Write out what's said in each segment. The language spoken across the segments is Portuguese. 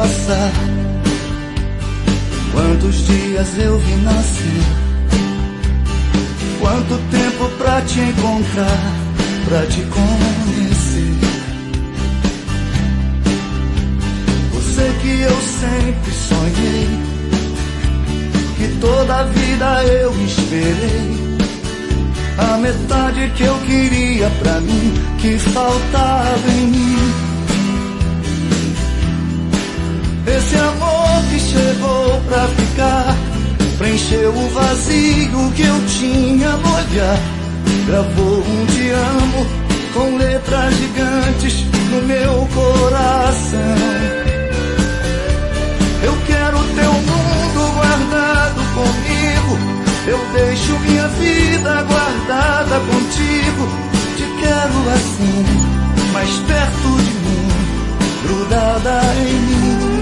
passar, quantos dias eu vi nascer, quanto tempo pra te encontrar, pra te conhecer. Você que eu sempre sonhei, que toda a vida eu esperei, a metade que eu queria pra mim, que faltava em mim. Esse amor que chegou pra ficar, preencheu o vazio que eu tinha no olhar, gravou um te amo com letras gigantes no meu coração. Eu quero teu mundo guardado comigo, eu deixo minha vida guardada contigo. Te quero assim, mais perto de mim, grudada em mim,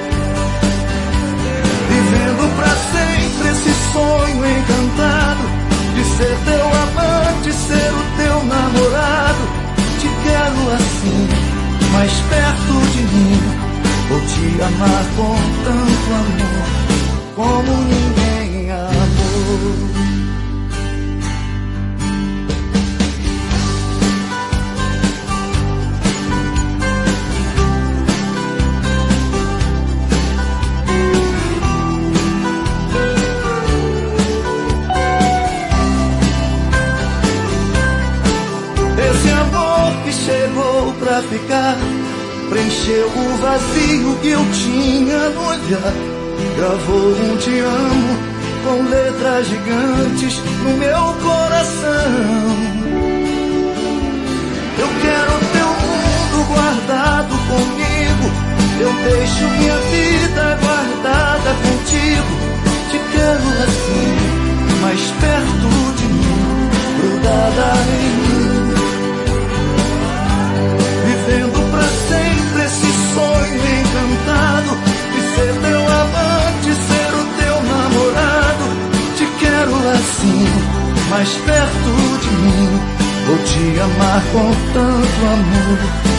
vivendo pra sempre esse sonho encantado de ser teu amante, ser o teu namorado. Te quero assim, mais perto de mim, vou te amar com tanto amor como ninguém amou. Esse amor que chegou pra ficar, preencheu o vazio que eu tinha no olhar, gravou um te amo com letras gigantes no meu coração. Eu quero teu mundo guardado comigo, eu deixo minha vida guardada contigo. Te quero assim, mais perto de mim, grudada em mim, vivendo pra sempre esse sonho encantado de ser teu amante, ser o teu namorado. Te quero assim, mais perto de mim, vou te amar com tanto amor